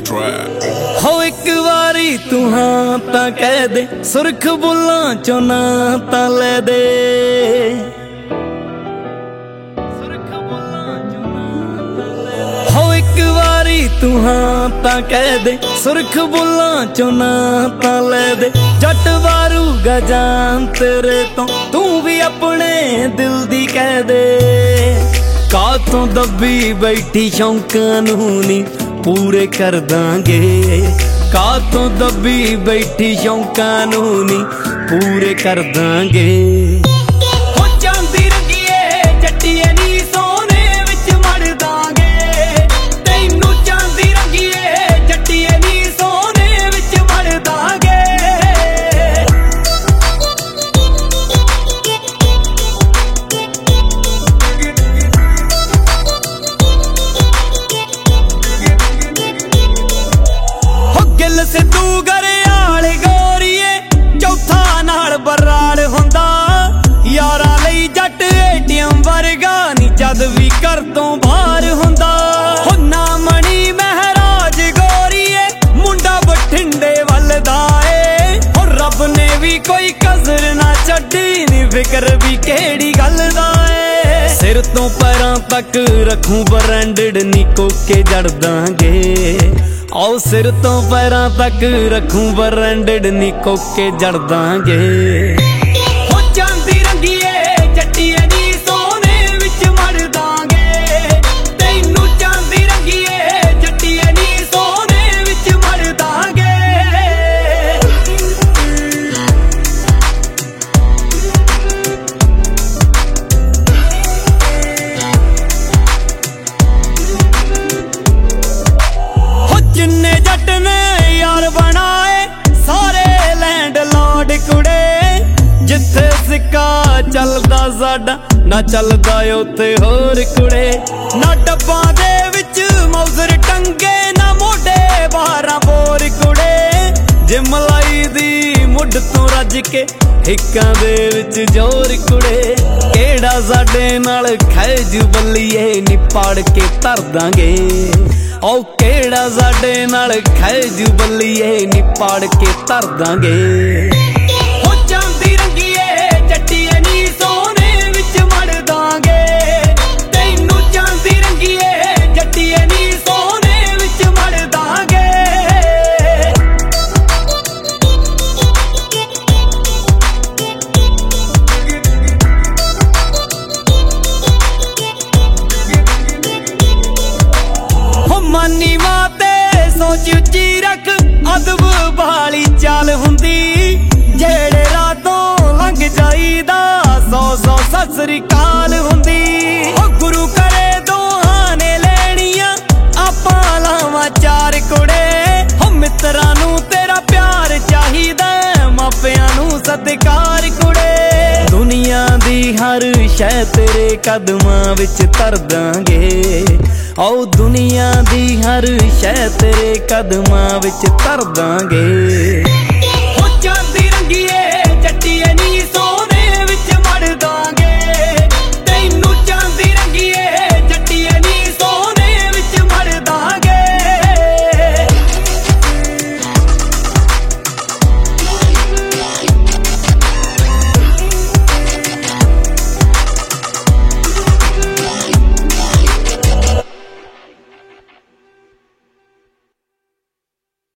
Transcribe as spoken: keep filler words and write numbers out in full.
trap हो एक वारी तू हाँ तां कह दे, सुरख बुल्लां चों ना तां लै दे। हो एक वारी तू हाँ तां कह दे, सुरख बुल्लां चों ना तां लै दे। जट वारूगा जान तेरे तो तू भी अपने दिल दी कह दे। कातों दबी बैठी शौकां नूं नी पूरे कर दांगे, कातों दबी बैठी शौकां नूं नी पूरे कर दांगे। हो चांदी रंगीए जट्टीए नी सोने विच मड़ दांगे, तैनू चांदी रंगीए जट्टीए नी सोने विच मड़ दांगे। सिद्धू घरियाल गोरीए चौथा नाल बराड़ हुंदा, यारा लई जट एटीएम वर्गा नी जद भी घर तों बाहर हुंदा। हो ना मणी महराज गोरीए मुंडा बठिंडे वलदा ए, हो रब ने भी कोई कसर ना छड्डी नी फिकर भी केड़ी गल दा ए। सिर तो पैरां तक रखूं ब्रांडेड नी कोके जड़ दांगे, आओ सिर तो पैरां तक रखूं ब्रांडेड नी कोके जड़ दांगे। हो चांदी रंगीए जट्टीए नी सोने विच मड़ दांगे, तैनू चांदी रंगीए जट्टीए नी सोने विच मड़ दांगे। जिन्ने जट ने यार बनाए सारे लैंड लॉर्ड कुड़े, जिथे सिक्का चलदा साडा ना चलदा उत्थे होर कुड़े। ना डब्बां दे विच मौजर टंगे ना मोढे बारां बोर कुड़े, जे मलाई दी मुड तों रज के हिक्कां दे विच जोर कुड़े। केड़ा साडे नाल खैजू बल्लीए नी पाड़ के धर दांगे, ओ केड़ा साडे नाल खैजू बल्लीए नी पाड़ के धर दांगे। हो चांदी रंगीए जट्टीए नी सोने विच मड़ दांगे, तैनू चांदी रंगीए जट्टीए नी सोने विच मड़ दांगे। हो मानी माते सोच उच्ची रख अदब वाली चाल हुंदी, जेड़े रातों लंघ जाईदा सौ सौ सत श्री अकाल हुंदी। हो गुरु करे दोहां ने लेणियां आपां लावां चार कुड़े, हो मित्रां नूं तेरा प्यार चाहीदा मापियां नूं सत्कार कुड़े। दुनिया दी हर शै तेरे कदमां विच धर दांगे, आओ दुनिया दी हर शै तेरे कदमां विच धर दांगे।